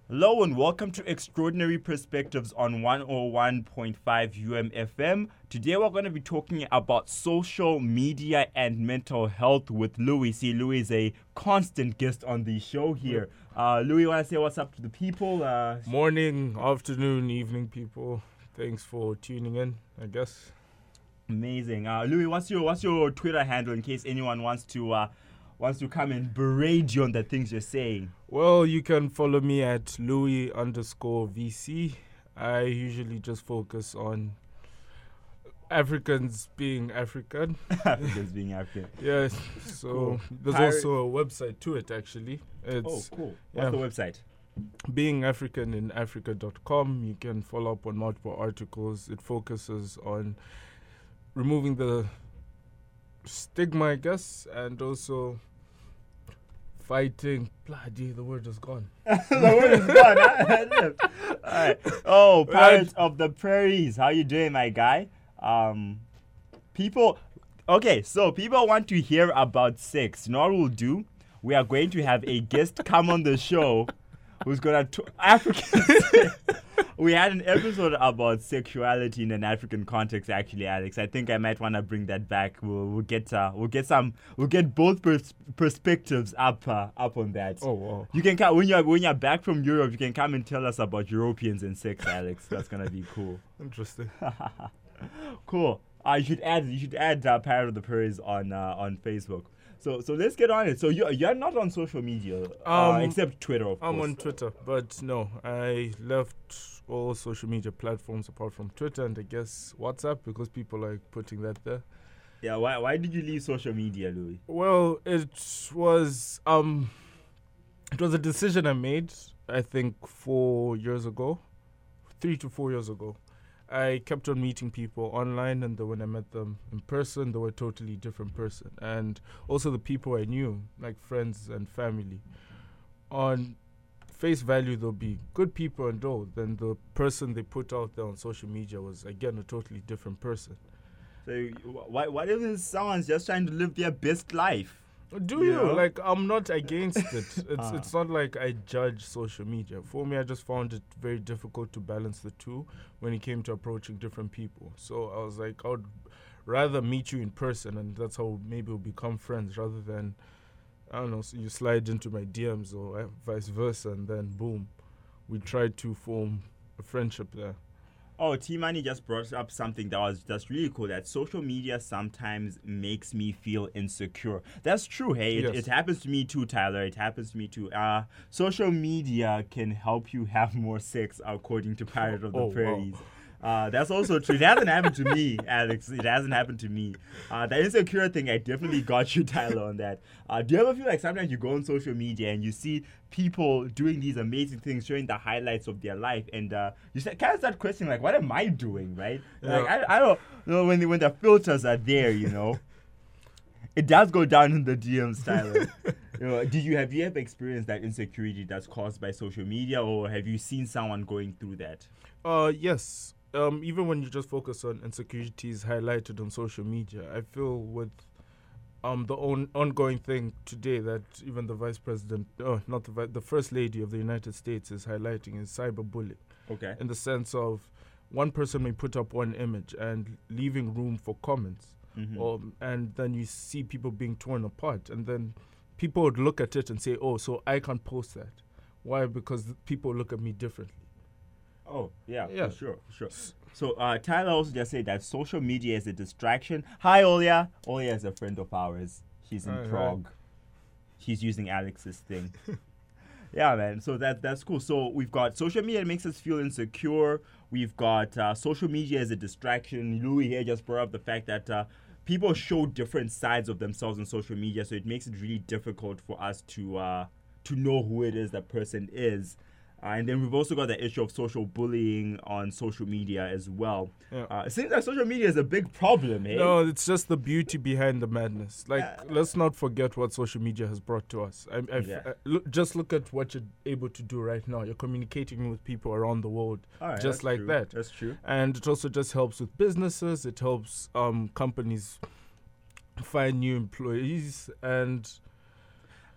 Hello and welcome to Extraordinary Perspectives on 101.5 UMFM. Today we're going to be talking about social media and mental health with Louis. See, Louis is a constant guest on the show here. Louis, want to say what's up to the people? Morning, afternoon, evening, people. Thanks for tuning in, I guess. Amazing. Louis, what's your Twitter handle in case anyone wants to come and berate you on the things you're saying? Well, you can follow me at Louis_VC. I usually just focus on Africans being African. Africans being African. Yes, so Cool. there's also a website to it, actually. It's Cool. yeah. What's the website? beingafricaninafrica.com. You can follow up on multiple articles. It focuses on removing the stigma, I guess, and also fighting. Bloody, the word is gone. The word is gone. Huh? All right. Oh, Pirates of the Prairies. How you doing, my guy? People want to hear about sex. You know what we'll do? We are going to have a guest come on the show who's gonna African. We had an episode about sexuality in an African context, actually, Alex. I think I might want to bring that back. We'll get both perspectives up on that. Oh wow! You can come when you're back from Europe. You can come and tell us about Europeans and sex, Alex. That's gonna be cool. Interesting. Cool. You should add Pirate of the Prairies on Facebook. So let's get on it. So you're not on social media, except Twitter, of course. I'm on Twitter, but no, I left all social media platforms apart from Twitter and I guess WhatsApp because people like putting that there. Yeah. Why did you leave social media, Louis? Well, it was a decision I made, I think 4 years ago, 3 to 4 years ago. I kept on meeting people online, and then when I met them in person, they were a totally different person. And also the people I knew, like friends and family, on face value, they'll be good people and all. Then the person they put out there on social media was, again, a totally different person. So what if someone's just trying to live their best life? Do you? know? Like, I'm not against it. It's not like I judge social media. For me, I just found it very difficult to balance the two when it came to approaching different people. So I was like, I would rather meet you in person, and that's how maybe we'll become friends, rather than, I don't know, so you slide into my DMs or vice versa, and then boom, we tried to form a friendship there. Oh, T-Money just brought up something that was just really cool, that social media sometimes makes me feel insecure. That's true, hey. Yes. It happens to me too, Tyler. It happens to me too. Social media can help you have more sex, according to Pirate of the Prairies. Wow. That's also true. It hasn't happened to me, Alex. It hasn't happened to me. The insecure thing, I definitely got you, Tyler, on that. Do you ever feel like sometimes you go on social media and you see people doing these amazing things, showing the highlights of their life, and you kind of start questioning, like, what am I doing, right? Yeah. Like, I don't know, when the filters are there, you know. It does go down in the DMs, Tyler. Have you ever experienced that insecurity that's caused by social media, or have you seen someone going through that? Yes. Even when you just focus on insecurities highlighted on social media, I feel with the ongoing thing today that even the vice president, the first lady of the United States is highlighting is cyberbullying. Okay. In the sense of one person may put up one image and leaving room for comments, and then you see people being torn apart, and then people would look at it and say, "Oh, so I can't post that." Why? Because people look at me differently. Oh, yeah. For sure. So, Tyler also just said that social media is a distraction. Hi, Olia. Olia is a friend of ours. She's in Prague. She's using Alex's thing. Yeah, man. So that's cool. So we've got social media that makes us feel insecure. We've got social media as a distraction. Louis here just brought up the fact that people show different sides of themselves on social media, so it makes it really difficult for us to know who it is that person is. And then we've also got the issue of social bullying on social media as well. Yeah. It seems like social media is a big problem, eh? No, it's just the beauty behind the madness. Like, let's not forget what social media has brought to us. Just look at what you're able to do right now. You're communicating with people around the world, just like true. that. That's true. And it also just helps with businesses. It helps companies find new employees. And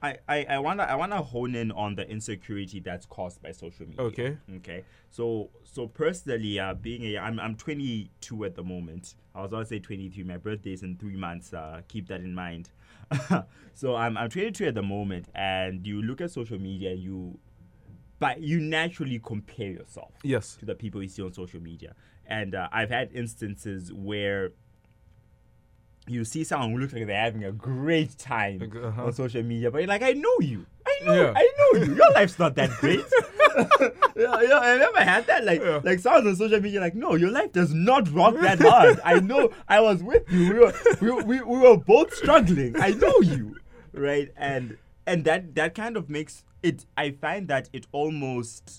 I wanna hone in on the insecurity that's caused by social media. Okay. So personally, I'm 22 at the moment. I was about to say 23. My birthday is in 3 months. Keep that in mind. So I'm 22 at the moment, and you look at social media, you naturally compare yourself. Yes. To the people you see on social media, and I've had instances where you see someone who looks like they're having a great time on social media, but you're like, I know you. I know you. Your life's not that great. Have you ever had that? Like someone on social media, like, no, your life does not rock that hard. I know. I was with you. We were both struggling. I know you, right? And that kind of makes it. I find that it almost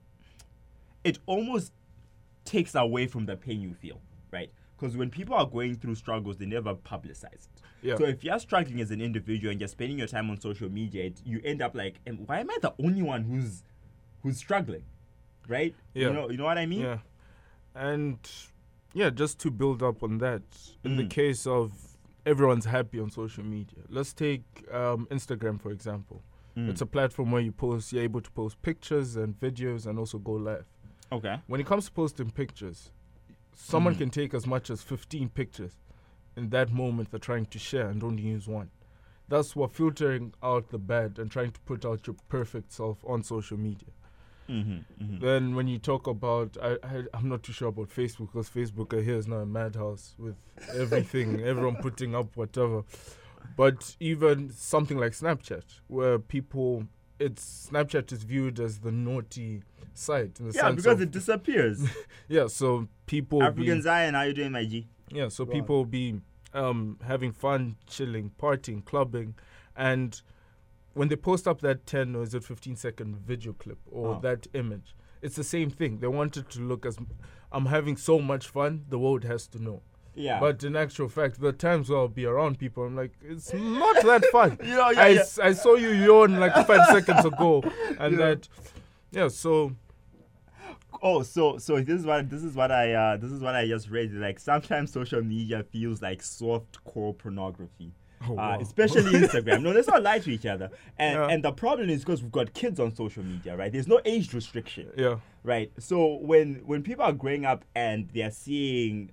takes away from the pain you feel, right? Because when people are going through struggles, they never publicize it. Yeah. So if you're struggling as an individual and you're spending your time on social media, you end up like, why am I the only one who's struggling, right? Yeah. You know what I mean? Yeah. And yeah, just to build up on that, in the case of everyone's happy on social media, let's take Instagram, for example. It's a platform where you're able to post pictures and videos and also go live. Okay. When it comes to posting pictures, someone can take as much as 15 pictures in that moment they're trying to share and only use one. That's what filtering out the bad and trying to put out your perfect self on social media. Then when you talk about, I'm not too sure about Facebook, because Facebook here is now a madhouse with everything, everyone putting up whatever. But even something like Snapchat, where Snapchat is viewed as the naughty side. In the sense because it disappears. Yeah, so people African Zion, how you doing, my G? Yeah, so people will be having fun, chilling, partying, clubbing, and when they post up that 10 or 15-second video clip or that image, it's the same thing. They want it to look as, I'm having so much fun, the world has to know. Yeah. But in actual fact, the times where I'll be around people, I'm like, it's not that fun. I saw you yawn like 5 seconds ago, and so. Oh, so this is what I just read. Like, sometimes social media feels like soft core pornography. Especially Instagram. No, let's not lie to each other. And the problem is because we've got kids on social media, right? There's no age restriction. Yeah. Right. So when people are growing up and they're seeing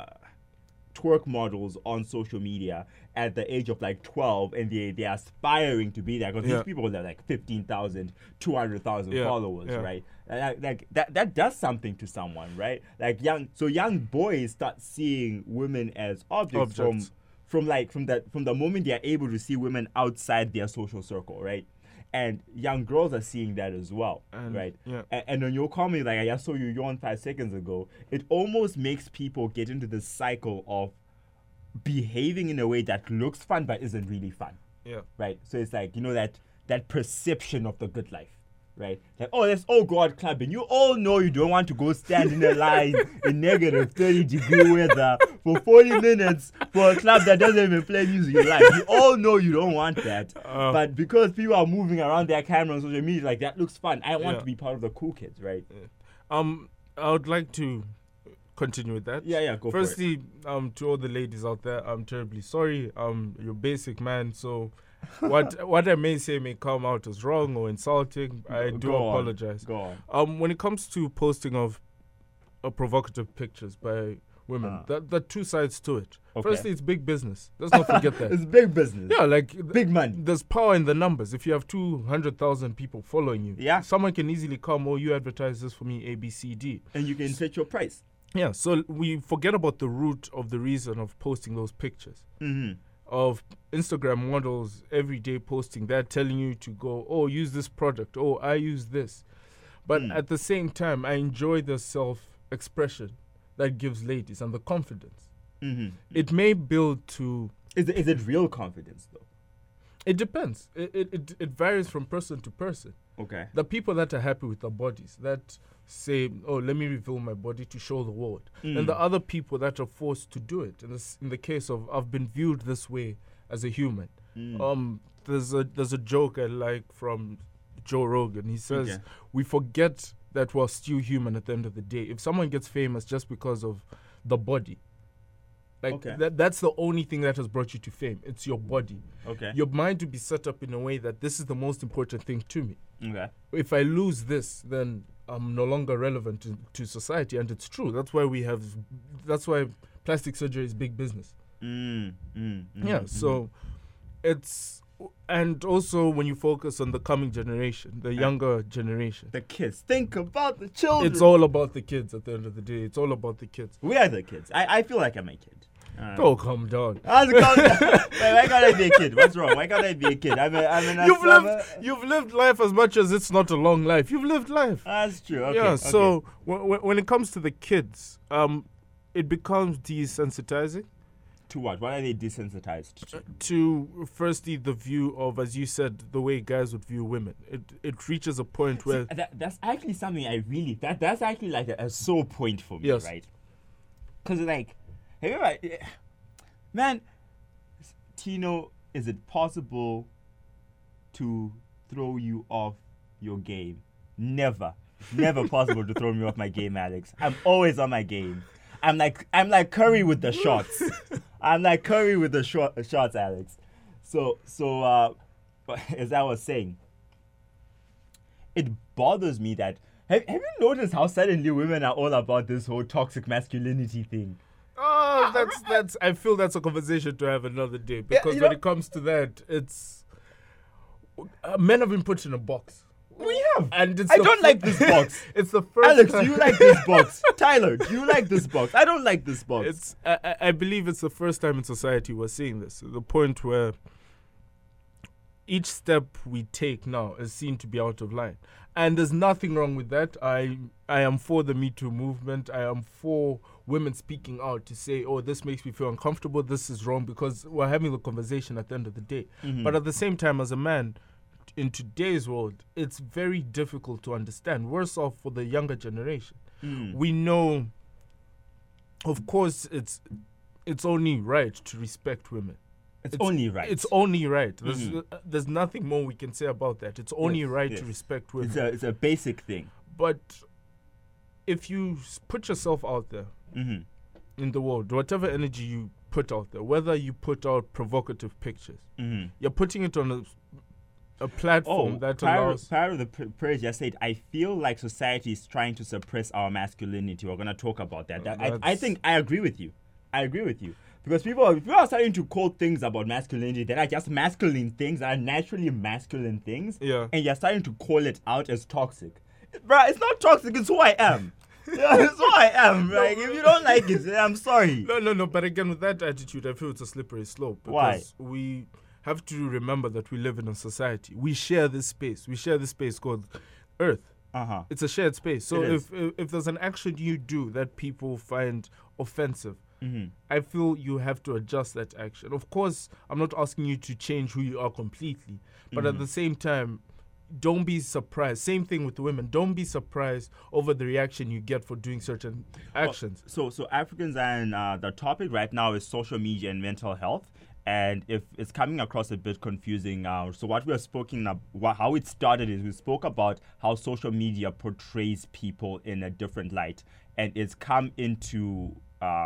twerk models on social media at the age of like 12, and they're aspiring to be there, because these people are like 15,000, 200,000 followers, right? Like that does something to someone, right? Like young boys start seeing women as objects. From the moment they are able to see women outside their social circle, right? And young girls are seeing that as well, right? Yeah. And when you call me, like, I just saw you yawn 5 seconds ago, it almost makes people get into this cycle of behaving in a way that looks fun but isn't really fun. Yeah. Right? So it's like, that perception of the good life. Right? Like, let's all go out clubbing. You all know you don't want to go stand in a line in negative 30-degree weather for 40 minutes for a club that doesn't even play music you like. You all know you don't want that. But because people are moving around their camera on social media, like, that looks fun. I want to be part of the cool kids, right? I would like to continue with that. Yeah, go Firstly, for it. To all the ladies out there, I'm terribly sorry. You're basic man, so what I may say may come out as wrong or insulting. I do apologize. Go on. When it comes to posting of provocative pictures by women, there are two sides to it. Okay. Firstly, it's big business. Let's not forget that. It's big business. Yeah, like big money. There's power in the numbers. If you have 200,000 people following you, someone can easily come, you advertise this for me, A, B, C, D. And you can set your price. Yeah, so we forget about the root of the reason of posting those pictures. Of Instagram models every day posting that, telling you to go, use this product, I use this. But at the same time, I enjoy the self-expression that gives ladies and the confidence. It may build to... Is it real confidence, though? It depends. It varies from person to person. Okay. The people that are happy with their bodies, that say, let me reveal my body to show the world. And the other people that are forced to do it. In the case of, I've been viewed this way as a human. There's a joke I like from Joe Rogan. He says, we forget that we're still human at the end of the day. If someone gets famous just because of the body, Like Okay. that's the only thing that has brought you to fame. It's your body. Okay. Your mind to be set up in a way that this is the most important thing to me. Okay. If I lose this, then I'm no longer relevant to society, and it's true. That's why plastic surgery is big business. So it's, and also when you focus on the coming generation, the younger generation, the kids. Think about the children. it's all about the kids. At the end of the day, it's all about the kids. We are the kids. I feel like I'm a kid. Oh, calm down. Why can't I be a kid? What's wrong? Why can't I be a kid? You've lived life as much as it's not a long life. You've lived life. That's true. Okay. Yeah. Okay. So when it comes to the kids, it becomes desensitizing. To what? What are they desensitized to? To firstly the view of, as you said, the way guys would view women. It reaches a point where that's actually something I really that's actually like a sore point for me, Yes. right? Because like, hey, man, Tino, is it possible to throw you off your game? Never possible to throw me off my game, Alex. I'm always on my game. I'm like Curry with the shots. I'm like Curry with the shots, Alex. So as I was saying, it bothers me that have you noticed how suddenly women are all about this whole toxic masculinity thing? Oh, that's. I feel that's a conversation to have another day, because when it comes to that, it's men have been put in a box. We have, and I don't like this box. It's the first. Alex, time. do you like this box? Tyler, do you like this box? I don't like this box. It's. I believe it's the first time in society we're seeing this. The point where each step we take now is seen to be out of line, and there's nothing wrong with that. I am for the Me Too movement. I am for women speaking out to say, oh, this makes me feel uncomfortable, this is wrong, because we're having the conversation at the end of the day. But at the same time, as a man, in today's world, it's very difficult to understand. Worse off for the younger generation. We know, of course, it's only right to respect women. It's only right. It's only right. There's nothing more we can say about that. It's only right to respect women. It's a basic thing. But if you put yourself out there in the world, whatever energy you put out there, whether you put out provocative pictures, you're putting it on a platform that allows... Part of the prayer just said, I feel like society is trying to suppress our masculinity. We're going to talk about that. I think I agree with you. Because people are starting to call things about masculinity that are just masculine things, that are naturally masculine things. Yeah. And you're starting to call it out as toxic. Bruh, it's not toxic, it's who I am. Yeah, it's who I am. Like, if you don't like it, I'm sorry. No. But again, with that attitude, I feel it's a slippery slope. Because we have to remember that we live in a society. We share this space. We share this space called Earth. It's a shared space. So if there's an action you do that people find offensive, I feel you have to adjust that action. Of course, I'm not asking you to change who you are completely. But at the same time, don't be surprised. Same thing with women. Don't be surprised over the reaction you get for doing certain actions. So Africans, and the topic right now is social media and mental health. And if it's coming across a bit confusing, so what we are speaking about, how it started is we spoke about how social media portrays people in a different light, and it's come into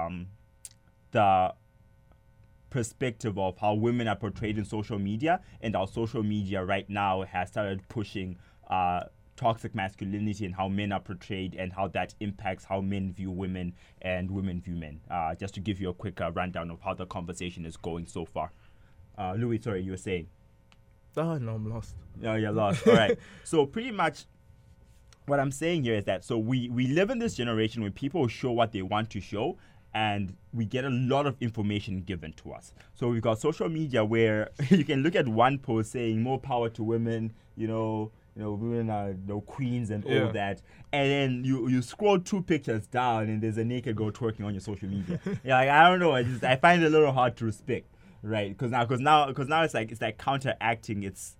the perspective of how women are portrayed in social media, and how social media right now has started pushing toxic masculinity and how men are portrayed, and how that impacts how men view women and women view men. Just to give you a quick rundown of how the conversation is going so far. Louis, sorry, you were saying? Oh, no, I'm lost. No, you're lost. All right. So pretty much what I'm saying here is that, so we live in this generation where people show what they want to show, and we get a lot of information given to us. So we've got social media where you can look at one post saying more power to women, women are queens and all that. And then you scroll 2 pictures down and there's a naked girl twerking on your social media. Like, I don't know. I find it a little hard to respect, right? Because now it's like counteracting its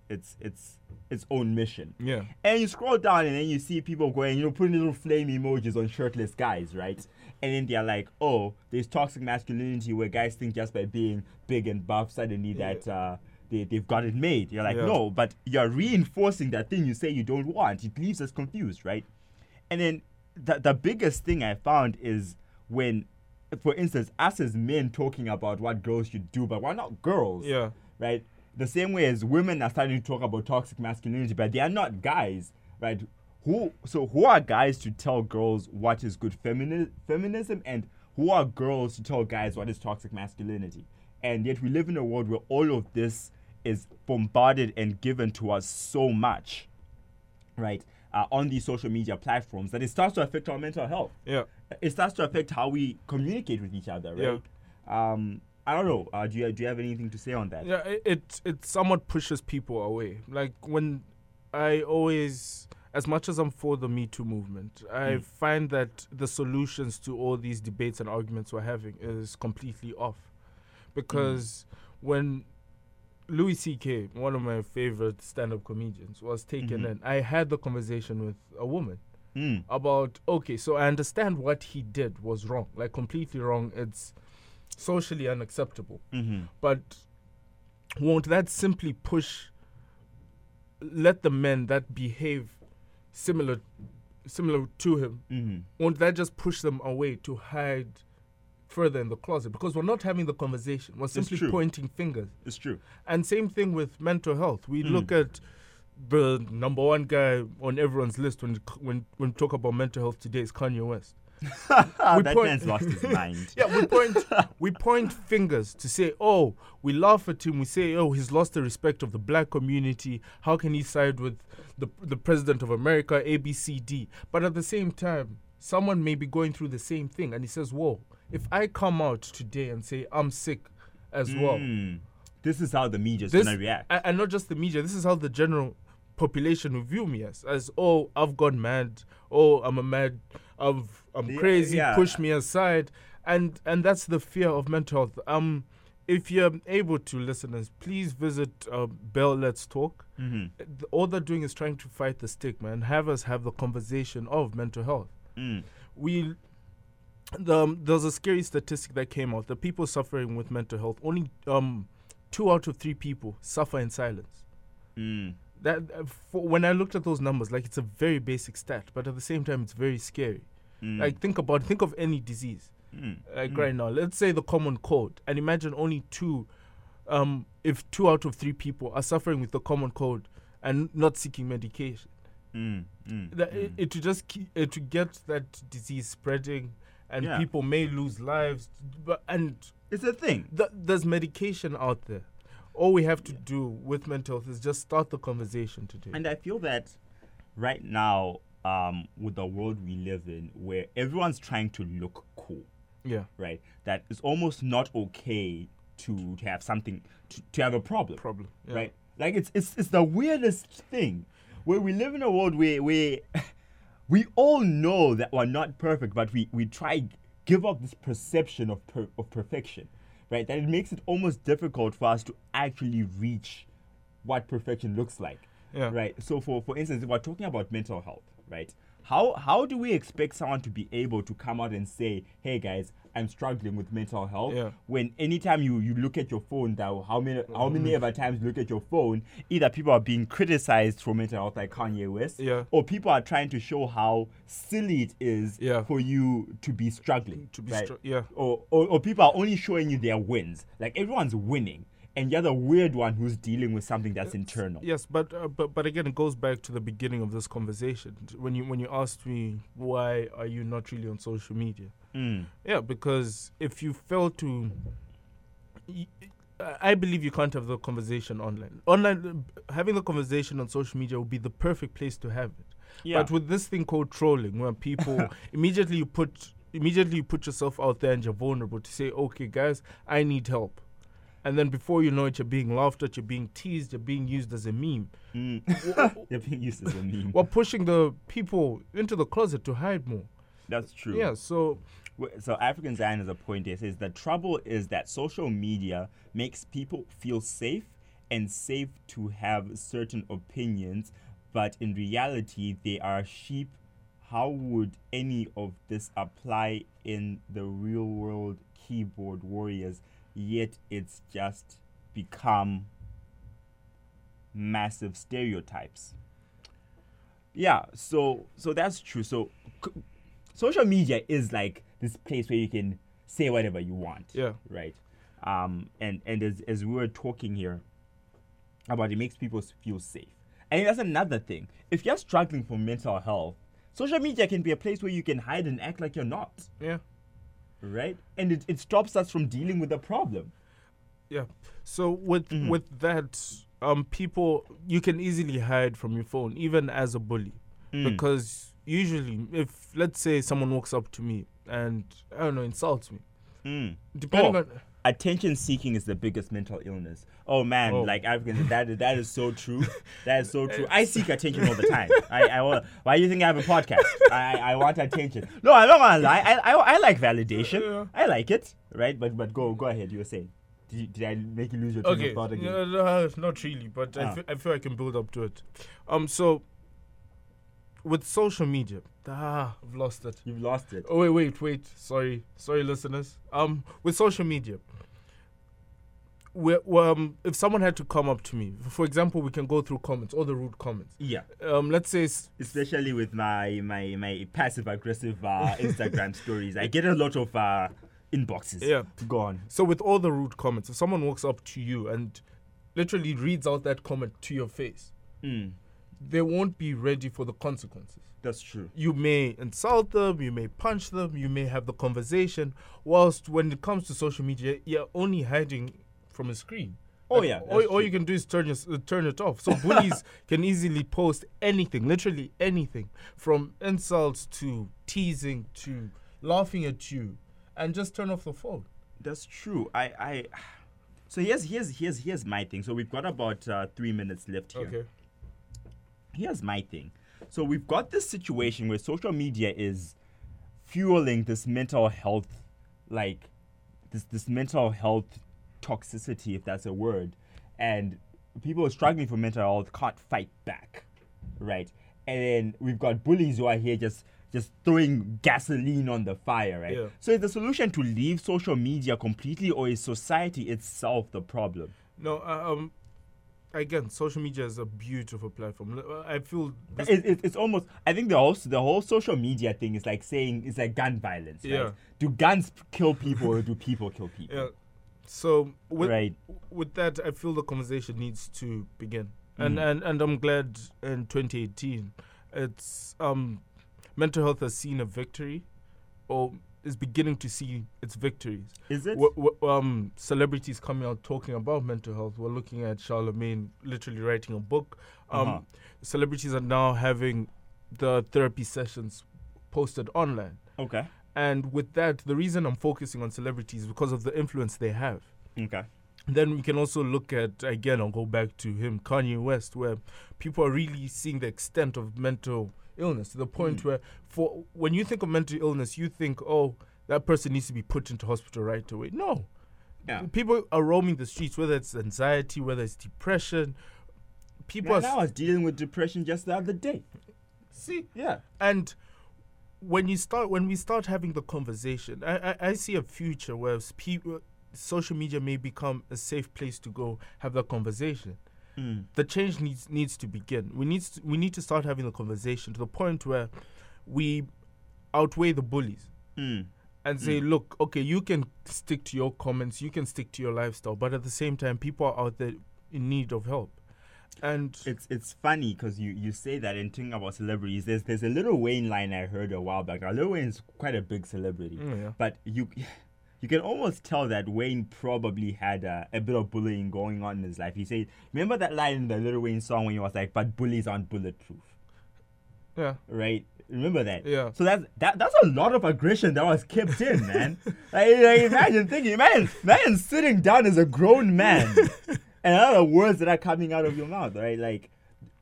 own mission. Yeah. And you scroll down and then you see people going, putting little flame emojis on shirtless guys, right? And then they're like, oh, there's toxic masculinity where guys think just by being big and buff suddenly that they've got it made. You're like, no, but you're reinforcing that thing you say you don't want. It leaves us confused, right? And then the biggest thing I found is when for instance, us as men talking about what girls should do, but we're not girls. Yeah. Right? The same way as women are starting to talk about toxic masculinity, but they are not guys, right? Who are guys to tell girls what is good feminism, and who are girls to tell guys what is toxic masculinity? And yet we live in a world where all of this is bombarded and given to us so much, right? On these social media platforms, that it starts to affect our mental health. Yeah. It starts to affect how we communicate with each other, right? Yeah. I don't know. Do you have anything to say on that? Yeah, it somewhat pushes people away. Like when I always, as much as I'm for the Me Too movement, I find that the solutions to all these debates and arguments we're having is completely off. Because when Louis C.K., one of my favorite stand-up comedians, was taken in, I had the conversation with a woman about, okay, so I understand what he did was wrong, like completely wrong. It's socially unacceptable. But won't that simply let the men that behave similar to him, won't that just push them away to hide further in the closet? Because we're not having the conversation. We're simply pointing fingers. It's true. And same thing with mental health. We look at the number one guy on everyone's list when we talk about mental health today is Kanye West. That man's lost his mind. Yeah, we point fingers to say, oh, we laugh at him. We say, oh, he's lost the respect of the black community. How can he side with the president of America, A, B, C, D? But at the same time, someone may be going through the same thing, and he says, whoa, if I come out today and say I'm sick as well, this is how the media is going to react. And not just the media, this is how the general population will view me as oh, I've gone mad, oh, I'm crazy, push me aside. And that's the fear of mental health. If you're able to, listeners, please visit Bell Let's Talk. All they're doing is trying to fight the stigma and have us have the conversation of mental health. There's a scary statistic that came out. The people suffering with mental health, only 2 out of 3 people suffer in silence. That when I looked at those numbers, like, it's a very basic stat, but at the same time, it's very scary. Like, think of any disease. Right now, let's say the common cold, and imagine only if 2 out of 3 people are suffering with the common cold and not seeking medication. It to get that disease spreading, and people may lose lives. And it's a thing. There's medication out there. All we have to do with mental health is just start the conversation today. And I feel that right now, with the world we live in, where everyone's trying to look cool, right, that it's almost not okay to have something, to have a problem, right? Like, it's the weirdest thing, where we live in a world where we all know that we're not perfect, but we try give up this perception of perfection. Right, that it makes it almost difficult for us to actually reach what perfection looks like. Right. So for instance, if we're talking about mental health, right? How do we expect someone to be able to come out and say, hey guys, I'm struggling with mental health, when anytime you look at your phone, how many other times you look at your phone, either people are being criticized for mental health like Kanye West, or people are trying to show how silly it is for you to be struggling. Or people are only showing you their wins. Like, everyone's winning, and you're the weird one who's dealing with something that's internal. Yes, but again, it goes back to the beginning of this conversation when you asked me, why are you not really on social media? Yeah, because if you fail to, I believe you can't have the conversation online. Having the conversation on social media would be the perfect place to have it. But with this thing called trolling, where people immediately you put yourself out there and you're vulnerable to say, okay, guys, I need help. And then before you know it, you're being laughed at, you're being teased, you're being used as a meme. You're being used as a meme. We're pushing the people into the closet to hide more. That's true. Yeah, so African Zion has a point here. It says the trouble is that social media makes people feel safe and safe to have certain opinions, but in reality, they are sheep. How would any of this apply in the real world, keyboard warriors? Yet it's just become massive stereotypes. Yeah, so that's true. So social media is like this place where you can say whatever you want. Yeah. Right. And as we were talking here about, it makes people feel safe. And that's another thing. If you're struggling for mental health, social media can be a place where you can hide and act like you're not. Yeah. Right? And it stops us from dealing with the problem. Yeah. So with that, people, you can easily hide from your phone, even as a bully. Because usually, if, let's say, someone walks up to me and, I don't know, insults me. Depending on... Attention seeking is the biggest mental illness. Oh man, like Africans, that is so true. That is so true. I seek attention all the time. Why do you think I have a podcast? I want attention. No, I'm not gonna lie. I like validation. Yeah. I like it, right? But go ahead. You were saying. Did I make you lose your train of thought again? No, not really. But I feel I can build up to it. So with social media, I've lost it. You've lost it. Oh wait. Sorry, listeners. With social media, if someone had to come up to me, for example, we can go through comments, all the rude comments. Yeah. Let's say, especially with my passive aggressive Instagram stories, I get a lot of inboxes. Yeah. Go on. So with all the rude comments, if someone walks up to you and literally reads out that comment to your face, they won't be ready for the consequences. That's true. You may insult them, you may punch them, you may have the conversation, whilst when it comes to social media, you're only hiding from a screen. Oh, yeah. All you can do is turn it off. So bullies can easily post anything, literally anything, from insults to teasing to laughing at you, and just turn off the phone. That's true. So here's my thing. So we've got about 3 minutes left here. Okay. Here's my thing. So we've got this situation where social media is fueling this mental health, like this mental health toxicity, if that's a word, and people are struggling for mental health can't fight back, right? And then we've got bullies who are here just throwing gasoline on the fire, right? Yeah. So is the solution to leave social media completely, or is society itself the problem? No, again, social media is a beautiful platform. I feel it's almost. I think the whole social media thing is like saying it's like gun violence. Right? Yeah. Do guns kill people or do people kill people? Yeah. So right. with that, I feel the conversation needs to begin, and I'm glad in 2018, it's mental health has seen a victory, or is beginning to see its victories. Is it? Celebrities coming out talking about mental health. We're looking at Charlemagne literally writing a book. Celebrities are now having the therapy sessions posted online. Okay. And with that, the reason I'm focusing on celebrities is because of the influence they have. Okay. Then we can also look at, again, I'll go back to him, Kanye West, where people are really seeing the extent of mental illness to the point where when you think of mental illness, you think, oh, that person needs to be put into hospital right away. No. Yeah. People are roaming the streets, whether it's anxiety, whether it's depression. People I was dealing with depression just the other day. See? Yeah. And when we start having the conversation, I see a future where social media may become a safe place to go have that conversation. The change needs to begin. We need to start having the conversation to the point where we outweigh the bullies and say, look, okay, you can stick to your comments, you can stick to your lifestyle, but at the same time, people are out there in need of help. And it's funny because you say that and thinking about celebrities. There's a Lil Wayne line I heard a while back. Now, Lil Wayne is quite a big celebrity, but you can almost tell that Wayne probably had a bit of bullying going on in his life. He said, remember that line in the Lil Wayne song when he was like, but bullies aren't bulletproof. Yeah. Right? Remember that? Yeah. So that's a lot of aggression that was kept in, man. like imagine sitting down as a grown man and other words that are coming out of your mouth, right? Like,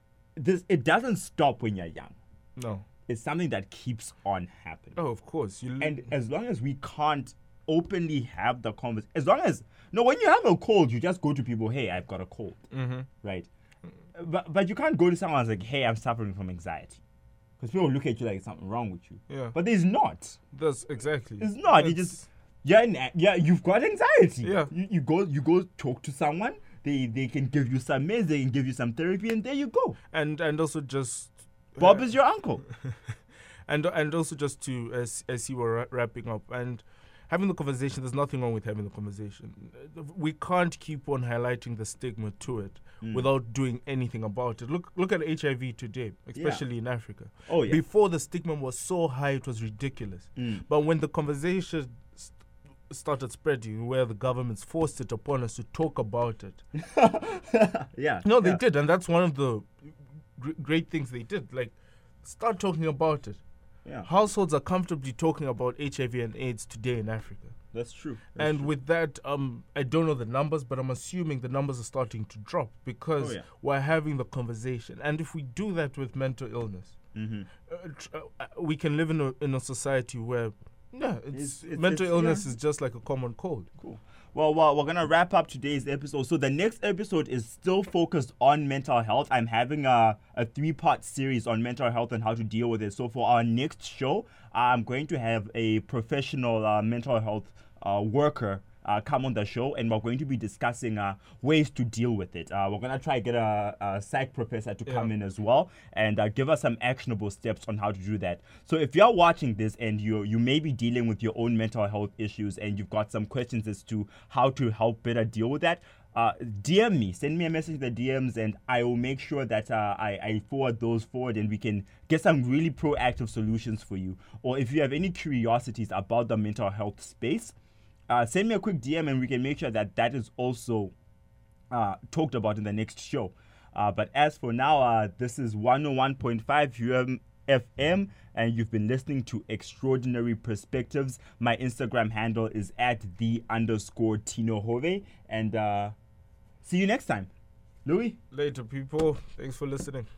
it doesn't stop when you're young. No. It's something that keeps on happening. Oh, of course. And as long as we can't openly have the conversation, when you have a cold, you just go to people, hey, I've got a cold, right? But you can't go to someone and like, hey, I'm suffering from anxiety, because people look at you like there's something wrong with you. Yeah. But there's not. That's exactly. It's not. You've got anxiety. Yeah. You go talk to someone. They can give you some meds. They can give you some therapy, and there you go. And also just Bob is your uncle. and also just to as you were wrapping up, and having the conversation, there's nothing wrong with having the conversation. We can't keep on highlighting the stigma to it without doing anything about it. Look at HIV today, especially in Africa. Oh, yeah. Before, the stigma was so high, it was ridiculous. But when the conversation started spreading, where the governments forced it upon us to talk about it. No, they did, and that's one of the great things they did. Like, start talking about it. Yeah. Households are comfortably talking about HIV and AIDS today in Africa. That's true. With that, I don't know the numbers, but I'm assuming the numbers are starting to drop because we're having the conversation. And if we do that with mental illness, we can live in a society where mental illness is just like a common cold. Cool. Well, we're going to wrap up today's episode. So the next episode is still focused on mental health. I'm having a 3-part series on mental health and how to deal with it. So for our next show, I'm going to have a professional mental health worker come on the show, and we're going to be discussing ways to deal with it. We're going to try to get a psych professor to come in as well and give us some actionable steps on how to do that. So if you're watching this and you may be dealing with your own mental health issues and you've got some questions as to how to help better deal with that, DM me, send me a message in the DMs, and I will make sure that I forward those forward and we can get some really proactive solutions for you. Or if you have any curiosities about the mental health space, send me a quick DM and we can make sure that is also talked about in the next show. But as for now, this is 101.5 FM, and you've been listening to Extraordinary Perspectives. My Instagram handle is @the_Tino Hove, and see you next time. Louis? Later, people. Thanks for listening.